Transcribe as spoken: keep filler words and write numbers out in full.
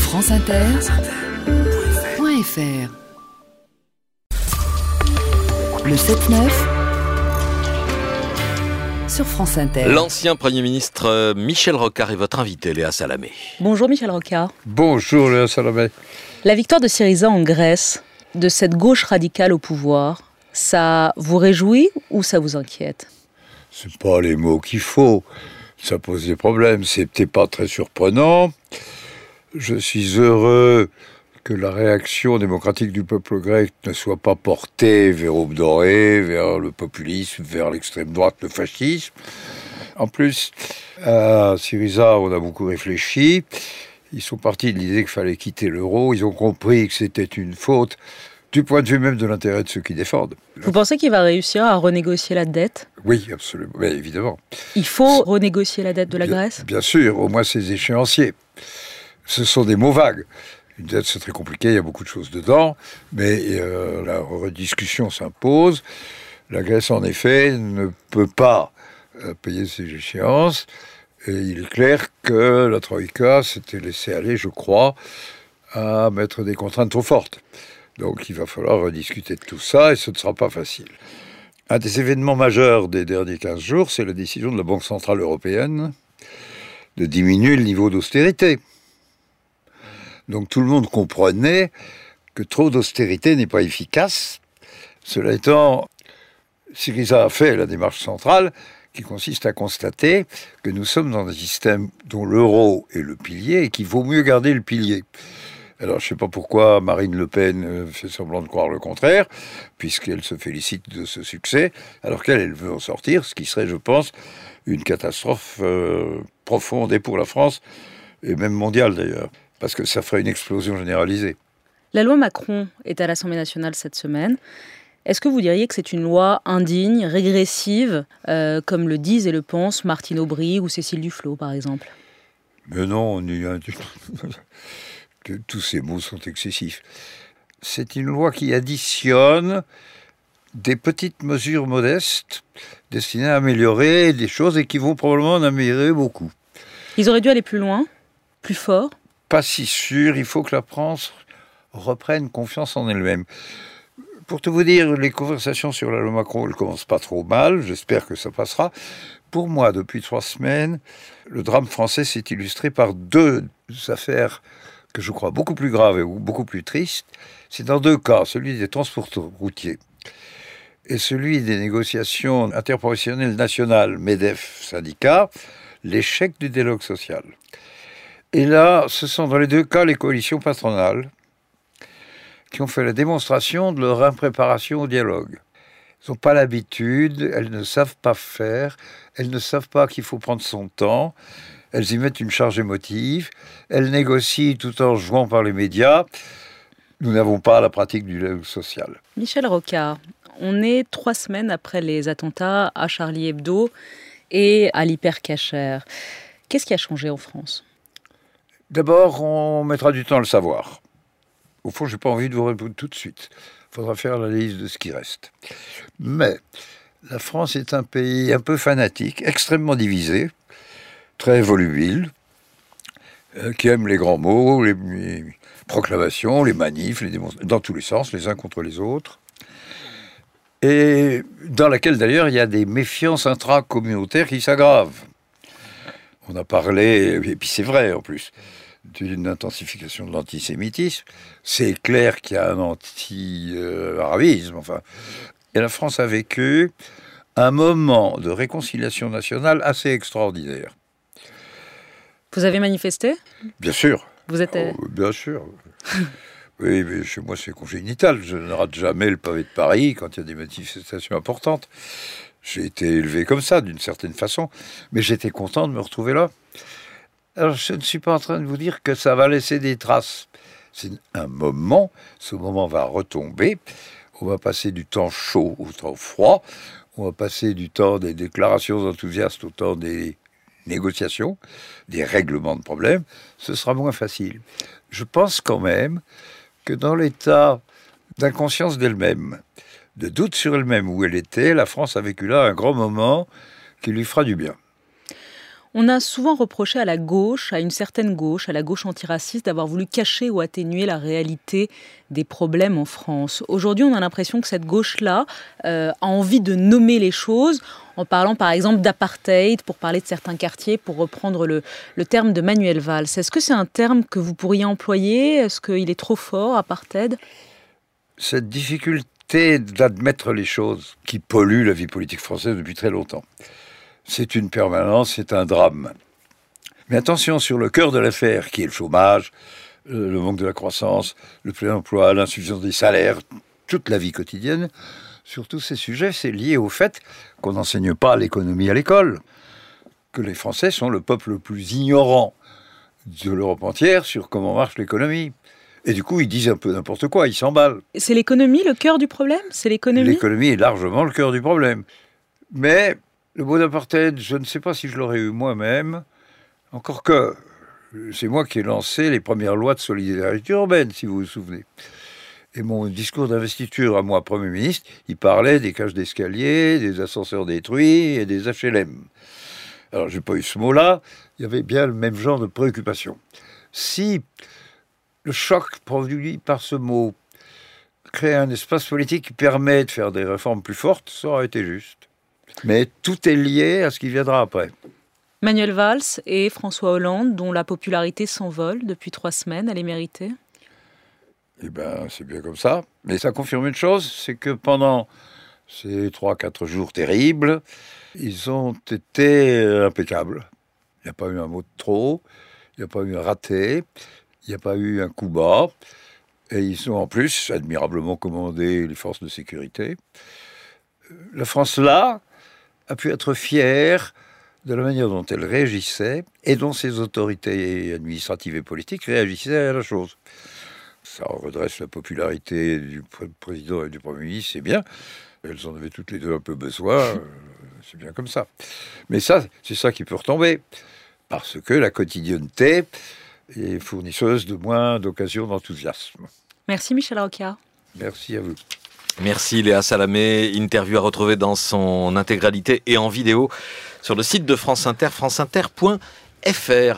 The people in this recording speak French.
France Inter point F R. Le sept neuf sur France Inter. L'ancien Premier ministre Michel Rocard est votre invité, Léa Salamé. Bonjour Michel Rocard. Bonjour Léa Salamé. La victoire de Syriza en Grèce, de cette gauche radicale au pouvoir, ça vous réjouit ou ça vous inquiète ? C'est pas les mots qu'il faut. Ça pose des problèmes. C'était pas très surprenant. Je suis heureux que la réaction démocratique du peuple grec ne soit pas portée vers Aube dorée, vers le populisme, vers l'extrême droite, le fascisme. En plus, à Syriza, on a beaucoup réfléchi. Ils sont partis de l'idée qu'il fallait quitter l'euro. Ils ont compris que c'était une faute du point de vue même de l'intérêt de ceux qui défendent. Vous pensez qu'il va réussir à renégocier la dette ? Oui, absolument. Mais évidemment. Il faut renégocier la dette de la bien, Grèce ? Bien sûr, au moins ces échéanciers. Ce sont des mots vagues. Une dette, c'est très compliqué, il y a beaucoup de choses dedans, mais euh, la rediscussion s'impose. La Grèce, en effet, ne peut pas euh, payer ses échéances. Et il est clair que la Troïka s'était laissé aller, je crois, à mettre des contraintes trop fortes. Donc il va falloir rediscuter de tout ça, et ce ne sera pas facile. Un des événements majeurs des derniers quinze jours, c'est la décision de la Banque Centrale Européenne de diminuer le niveau d'austérité. Donc tout le monde comprenait que trop d'austérité n'est pas efficace. Cela étant, Syriza a fait la démarche centrale qui consiste à constater que nous sommes dans un système dont l'euro est le pilier et qu'il vaut mieux garder le pilier. Alors je ne sais pas pourquoi Marine Le Pen fait semblant de croire le contraire, puisqu'elle se félicite de ce succès, alors qu'elle elle veut en sortir, ce qui serait, je pense, une catastrophe euh, profonde et pour la France, et même mondiale d'ailleurs. Parce que ça ferait une explosion généralisée. La loi Macron est à l'Assemblée nationale cette semaine. Est-ce que vous diriez que c'est une loi indigne, régressive, euh, comme le disent et le pensent Martine Aubry ou Cécile Duflot, par exemple ? Mais non, on y a... tous ces mots sont excessifs. C'est une loi qui additionne des petites mesures modestes destinées à améliorer des choses et qui vont probablement en améliorer beaucoup. Ils auraient dû aller plus loin, plus fort ? Pas si sûr, il faut que la France reprenne confiance en elle-même. Pour tout vous dire, les conversations sur la loi Macron, elles commencent pas trop mal, j'espère que ça passera. Pour moi, depuis trois semaines, le drame français s'est illustré par deux affaires que je crois beaucoup plus graves et beaucoup plus tristes. C'est dans deux cas, celui des transporteurs routiers et celui des négociations interprofessionnelles nationales, MEDEF, syndicat, l'échec du dialogue social. Et là, ce sont dans les deux cas les coalitions patronales qui ont fait la démonstration de leur impréparation au dialogue. Elles n'ont pas l'habitude, elles ne savent pas faire, elles ne savent pas qu'il faut prendre son temps, elles y mettent une charge émotive, elles négocient tout en jouant par les médias. Nous n'avons pas la pratique du dialogue social. Michel Rocard, on est trois semaines après les attentats à Charlie Hebdo et à l'Hypercacher. Qu'est-ce qui a changé en France ? D'abord, on mettra du temps à le savoir. Au fond, je n'ai pas envie de vous répondre tout de suite. Il faudra faire la liste de ce qui reste. Mais la France est un pays un peu fanatique, extrêmement divisé, très volubile, euh, qui aime les grands mots, les, les proclamations, les manifs, les démonstrations, dans tous les sens, les uns contre les autres. Et dans laquelle, d'ailleurs, il y a des méfiances intracommunautaires qui s'aggravent. On a parlé, et puis c'est vrai en plus, d'une intensification de l'antisémitisme. C'est clair qu'il y a un anti-arabisme. Enfin. Et la France a vécu un moment de réconciliation nationale assez extraordinaire. Vous avez manifesté ? Bien sûr. Vous êtes... Oh, bien sûr. Oui, mais chez moi c'est congénital. Je ne rate jamais le pavé de Paris quand il y a des manifestations importantes. J'ai été élevé comme ça, d'une certaine façon, mais j'étais content de me retrouver là. Alors, je ne suis pas en train de vous dire que ça va laisser des traces. C'est un moment, ce moment va retomber, on va passer du temps chaud au temps froid, on va passer du temps des déclarations enthousiastes au temps des négociations, des règlements de problèmes, ce sera moins facile. Je pense quand même que dans l'état d'inconscience d'elle-même, de doute sur elle-même où elle était, la France a vécu là un grand moment qui lui fera du bien. On a souvent reproché à la gauche, à une certaine gauche, à la gauche antiraciste, d'avoir voulu cacher ou atténuer la réalité des problèmes en France. Aujourd'hui, on a l'impression que cette gauche-là euh, a envie de nommer les choses en parlant par exemple d'apartheid, pour parler de certains quartiers, pour reprendre le, le terme de Manuel Valls. Est-ce que c'est un terme que vous pourriez employer ? Est-ce qu'il est trop fort, apartheid ? Cette difficulté d'admettre les choses qui polluent la vie politique française depuis très longtemps, c'est une permanence, c'est un drame. Mais attention, sur le cœur de l'affaire, qui est le chômage, le manque de la croissance, le plein emploi, l'insuffisance des salaires, toute la vie quotidienne, sur tous ces sujets, c'est lié au fait qu'on n'enseigne pas l'économie à l'école, que les Français sont le peuple le plus ignorant de l'Europe entière sur comment marche l'économie. Et du coup, ils disent un peu n'importe quoi, ils s'emballent. C'est l'économie le cœur du problème ? C'est l'économie ? L'économie est largement le cœur du problème. Mais le mot d'apartheid, je ne sais pas si je l'aurais eu moi-même, encore que c'est moi qui ai lancé les premières lois de solidarité urbaine, si vous vous souvenez. Et mon discours d'investiture à moi, Premier ministre, il parlait des cages d'escalier, des ascenseurs détruits et des H L M. Alors, je n'ai pas eu ce mot-là, il y avait bien le même genre de préoccupation. Si le choc produit par ce mot crée un espace politique qui permet de faire des réformes plus fortes, ça aurait été juste. Mais tout est lié à ce qui viendra après. Manuel Valls et François Hollande, dont la popularité s'envole depuis trois semaines, elle est méritée ? Eh bien, c'est bien comme ça. Mais ça confirme une chose, c'est que pendant ces trois, quatre jours terribles, ils ont été impeccables. Il n'y a pas eu un mot de trop, il n'y a pas eu un raté, il n'y a pas eu un coup bas. Et ils ont en plus admirablement commandé les forces de sécurité. La France, là, a pu être fière de la manière dont elle réagissait et dont ses autorités administratives et politiques réagissaient à la chose. Ça redresse la popularité du président et du Premier ministre, c'est bien. Elles en avaient toutes les deux un peu besoin, c'est bien comme ça. Mais ça, c'est ça qui peut retomber, parce que la quotidienneté est fournisseuse de moins d'occasions d'enthousiasme. Merci Michel Rocard. Merci à vous. Merci Léa Salamé. Interview à retrouver dans son intégralité et en vidéo sur le site de France Inter, franceinter point f r.